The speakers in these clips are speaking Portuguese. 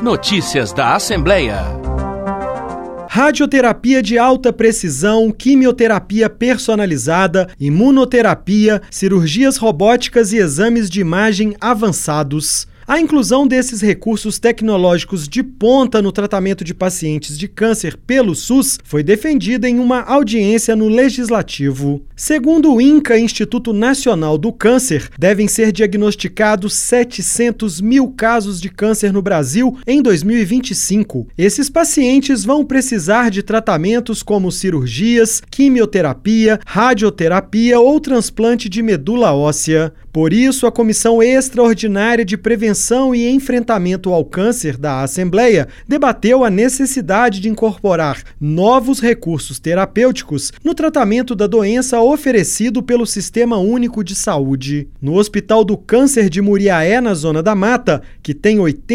Notícias da Assembleia. Radioterapia de alta precisão, quimioterapia personalizada, imunoterapia, cirurgias robóticas e exames de imagem avançados. A inclusão desses recursos tecnológicos de ponta no tratamento de pacientes de câncer pelo SUS foi defendida em uma audiência no Legislativo. Segundo o INCA, Instituto Nacional do Câncer, devem ser diagnosticados 700 mil casos de câncer no Brasil em 2025. Esses pacientes vão precisar de tratamentos como cirurgias, quimioterapia, radioterapia ou transplante de medula óssea. Por isso, a Comissão Extraordinária de Prevenção e Enfrentamento ao Câncer da Assembleia debateu a necessidade de incorporar novos recursos terapêuticos no tratamento da doença oferecido pelo Sistema Único de Saúde. No Hospital do Câncer de Muriaé, na Zona da Mata, que tem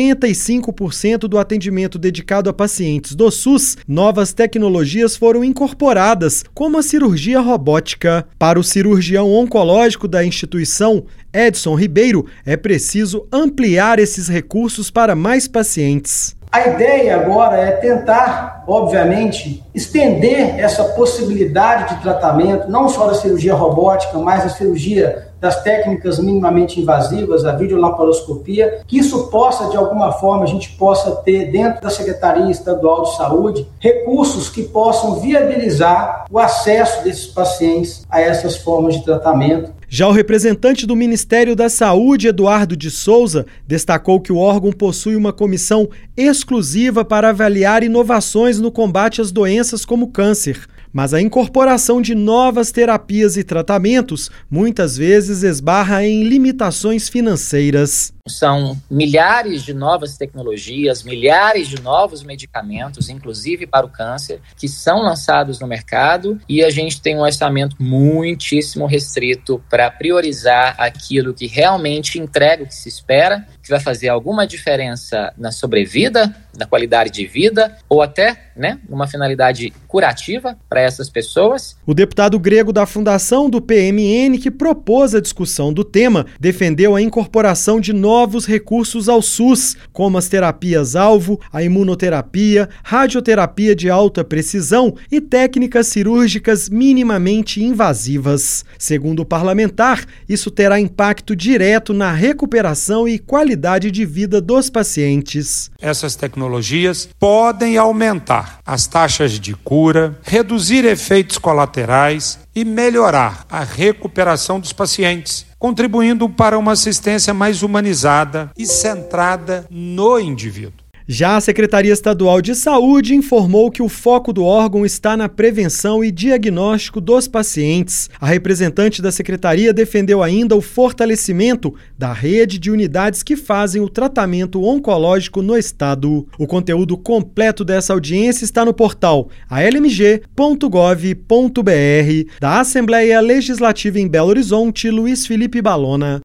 85% do atendimento dedicado a pacientes do SUS, novas tecnologias foram incorporadas, como a cirurgia robótica. Para o cirurgião oncológico da instituição, Edson Ribeiro, é preciso ampliar esses recursos para mais pacientes. A ideia agora é tentar, obviamente, estender essa possibilidade de tratamento, não só da cirurgia robótica, mas da cirurgia das técnicas minimamente invasivas, a videolaparoscopia, que isso possa, de alguma forma, a gente possa ter dentro da Secretaria Estadual de Saúde, recursos que possam viabilizar o acesso desses pacientes a essas formas de tratamento. Já o representante do Ministério da Saúde, Eduardo de Souza, destacou que o órgão possui uma comissão exclusiva para avaliar inovações no combate às doenças como câncer. Mas a incorporação de novas terapias e tratamentos muitas vezes esbarra em limitações financeiras. São milhares de novas tecnologias, milhares de novos medicamentos, inclusive para o câncer, que são lançados no mercado e a gente tem um orçamento muitíssimo restrito para priorizar aquilo que realmente entrega o que se espera, que vai fazer alguma diferença na sobrevida, na qualidade de vida ou até, uma finalidade curativa para essas pessoas. O deputado grego da Fundação do PMN, que propôs a discussão do tema, defendeu a incorporação de novos recursos ao SUS, como as terapias-alvo, a imunoterapia, radioterapia de alta precisão e técnicas cirúrgicas minimamente invasivas. Segundo o parlamentar, isso terá impacto direto na recuperação e qualidade de vida dos pacientes. Essas tecnologias podem aumentar as taxas de cura, reduzir efeitos colaterais e melhorar a recuperação dos pacientes, contribuindo para uma assistência mais humanizada e centrada no indivíduo. Já a Secretaria Estadual de Saúde informou que o foco do órgão está na prevenção e diagnóstico dos pacientes. A representante da Secretaria defendeu ainda o fortalecimento da rede de unidades que fazem o tratamento oncológico no estado. O conteúdo completo dessa audiência está no portal almg.gov.br. Da Assembleia Legislativa em Belo Horizonte, Luiz Felipe Balona.